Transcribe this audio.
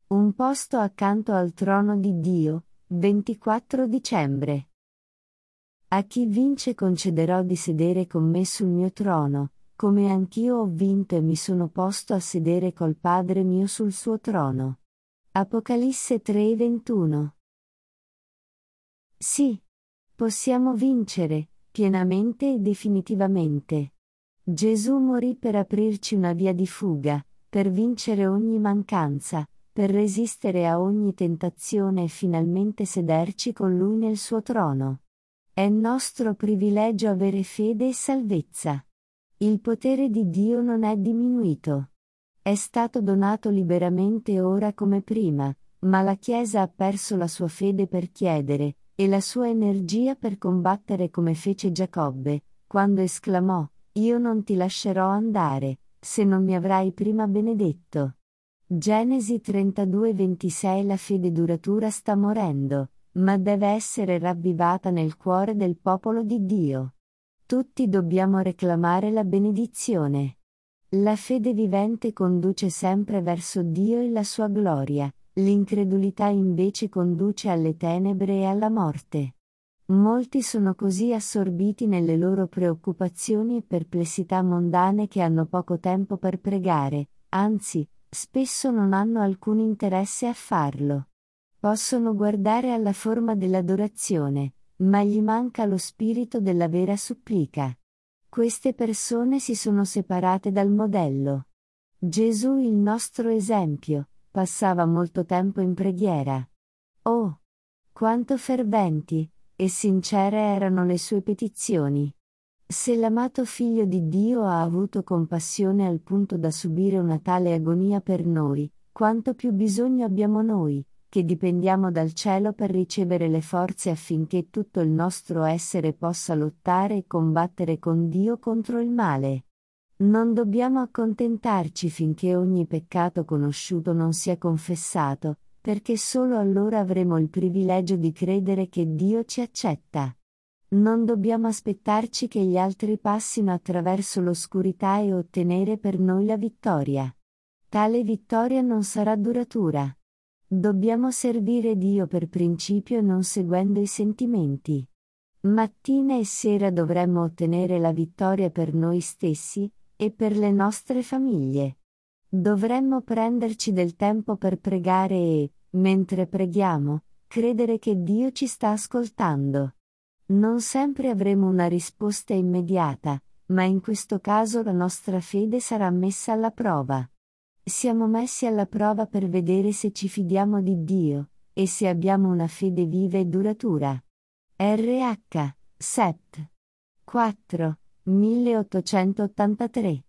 Un posto accanto al trono di Dio, 24 dicembre. A chi vince concederò di sedere con me sul mio trono, come anch'io ho vinto e mi sono posto a sedere col Padre mio sul suo trono. Apocalisse 3:21. Sì. Possiamo vincere, pienamente e definitivamente. Gesù morì per aprirci una via di fuga, per vincere ogni mancanza, per resistere a ogni tentazione e finalmente sederci con Lui nel suo trono. È nostro privilegio avere fede e salvezza. Il potere di Dio non è diminuito. È stato donato liberamente ora come prima, ma la Chiesa ha perso la sua fede per chiedere, e la sua energia per combattere come fece Giacobbe, quando esclamò: Io non ti lascerò andare, se non mi avrai prima benedetto. Genesi 32:26. La fede duratura sta morendo, ma deve essere ravvivata nel cuore del popolo di Dio. Tutti dobbiamo reclamare la benedizione. La fede vivente conduce sempre verso Dio e la sua gloria, l'incredulità invece conduce alle tenebre e alla morte. Molti sono così assorbiti nelle loro preoccupazioni e perplessità mondane che hanno poco tempo per pregare, anzi, spesso non hanno alcun interesse a farlo. Possono guardare alla forma dell'adorazione, ma gli manca lo spirito della vera supplica. Queste persone si sono separate dal modello. Gesù, il nostro esempio, passava molto tempo in preghiera. Oh! Quanto ferventi e sincere erano le sue petizioni. Se l'amato Figlio di Dio ha avuto compassione al punto da subire una tale agonia per noi, quanto più bisogno abbiamo noi, che dipendiamo dal cielo per ricevere le forze affinché tutto il nostro essere possa lottare e combattere con Dio contro il male. Non dobbiamo accontentarci finché ogni peccato conosciuto non sia confessato, perché solo allora avremo il privilegio di credere che Dio ci accetta. Non dobbiamo aspettarci che gli altri passino attraverso l'oscurità e ottenere per noi la vittoria. Tale vittoria non sarà duratura. Dobbiamo servire Dio per principio e non seguendo i sentimenti. Mattina e sera dovremmo ottenere la vittoria per noi stessi e per le nostre famiglie. Dovremmo prenderci del tempo per pregare e, mentre preghiamo, credere che Dio ci sta ascoltando. Non sempre avremo una risposta immediata, ma in questo caso la nostra fede sarà messa alla prova. Siamo messi alla prova per vedere se ci fidiamo di Dio, e se abbiamo una fede viva e duratura. RH. Sept. 4. 1883